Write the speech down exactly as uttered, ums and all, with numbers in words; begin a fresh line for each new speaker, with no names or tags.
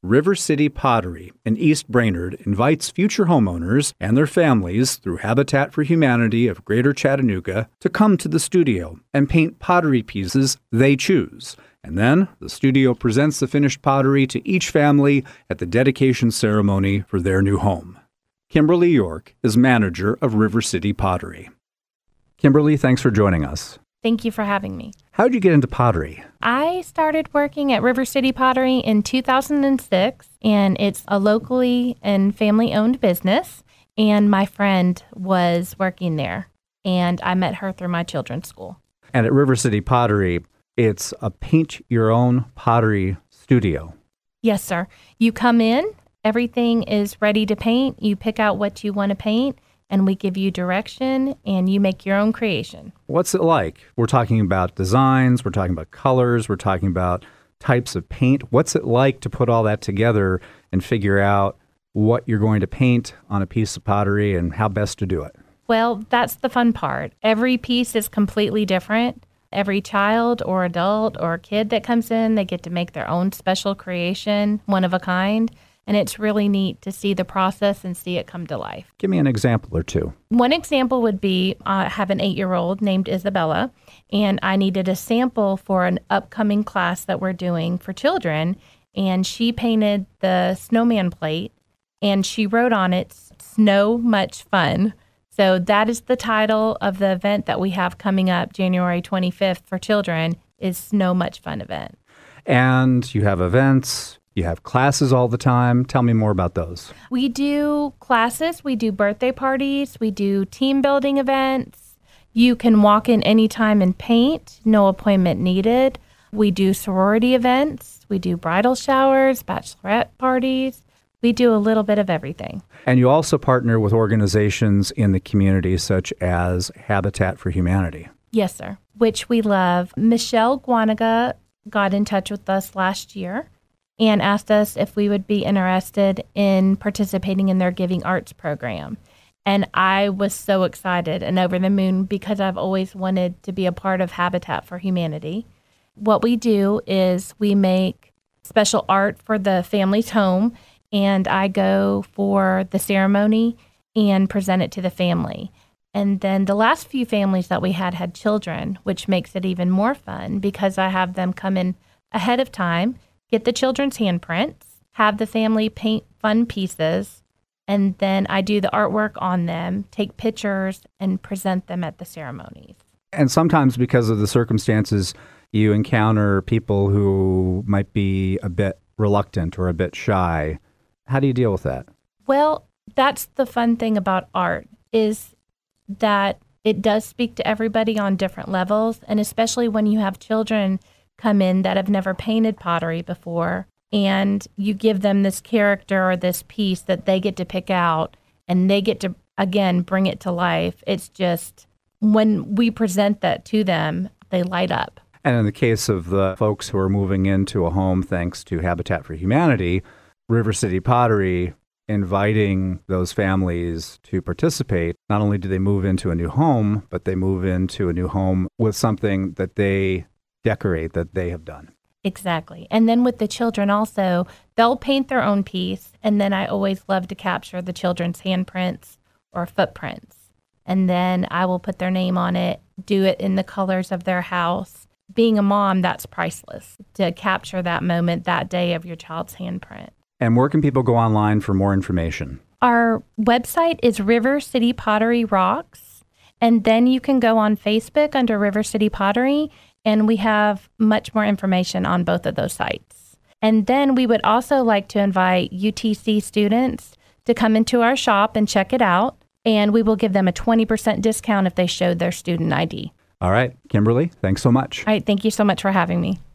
River City Pottery in East Brainerd invites future homeowners and their families through Habitat for Humanity of Greater Chattanooga to come to the studio and paint pottery pieces they choose. And then the studio presents the finished pottery to each family at the dedication ceremony for their new home. Kimberly York is manager of River City Pottery. Kimberly, thanks for joining us.
Thank you for having me.
How did you get into pottery?
I started working at River City Pottery in two thousand six, and it's a locally and family-owned business, and my friend was working there, and I met her through my children's school.
And at River City Pottery, it's a paint-your-own pottery studio.
Yes, sir. You come in, everything is ready to paint, you pick out what you want to paint, and we give you direction, and you make your own creation.
What's it like? We're talking about designs, we're talking about colors, we're talking about types of paint. What's it like to put all that together and figure out what you're going to paint on a piece of pottery and how best to do it?
Well, that's the fun part. Every piece is completely different. Every child or adult or kid that comes in, they get to make their own special creation, one of a kind. And it's really neat to see the process and see it come to life.
Give me an example or two.
One example would be I have an eight-year-old named Isabella, and I needed a sample for an upcoming class that we're doing for children. And she painted the snowman plate, and she wrote on it, "Snow Much Fun." So that is the title of the event that we have coming up January twenty-fifth for children, is Snow Much Fun event.
And you have events. You have classes all the time. Tell me more about those.
We do classes. We do birthday parties. We do team building events. You can walk in anytime and paint. No appointment needed. We do sorority events. We do bridal showers, bachelorette parties. We do a little bit of everything.
And you also partner with organizations in the community such as Habitat for Humanity.
Yes, sir, which we love. Michelle Guanaga got in touch with us last year and asked us if we would be interested in participating in their Giving Arts program. And I was so excited and over the moon because I've always wanted to be a part of Habitat for Humanity. What we do is we make special art for the family's home, and I go for the ceremony and present it to the family. And then the last few families that we had had children, which makes it even more fun because I have them come in ahead of time, get the children's handprints, have the family paint fun pieces, and then I do the artwork on them, take pictures, and present them at the ceremonies.
And sometimes because of the circumstances, you encounter people who might be a bit reluctant or a bit shy. How do you deal with that?
Well, that's the fun thing about art, is that it does speak to everybody on different levels, and especially when you have children come in that have never painted pottery before, and you give them this character or this piece that they get to pick out, and they get to, again, bring it to life. It's just, when we present that to them, they light up.
And in the case of the folks who are moving into a home thanks to Habitat for Humanity, River City Pottery inviting those families to participate, not only do they move into a new home, but they move into a new home with something that they decorate that they have done.
Exactly. And then with the children also, they'll paint their own piece, and then I always love to capture the children's handprints or footprints. And then I will put their name on it, do it in the colors of their house. Being a mom, that's priceless, to capture that moment, that day of your child's handprint.
And where can people go online for more information?
Our website is River City Pottery Rocks, and then you can go on Facebook under River City Pottery, and we have much more information on both of those sites. And then we would also like to invite U T C students to come into our shop and check it out, and we will give them a twenty percent discount if they showed their student I D.
All right, Kimberly, thanks so much.
All right, thank you so much for having me.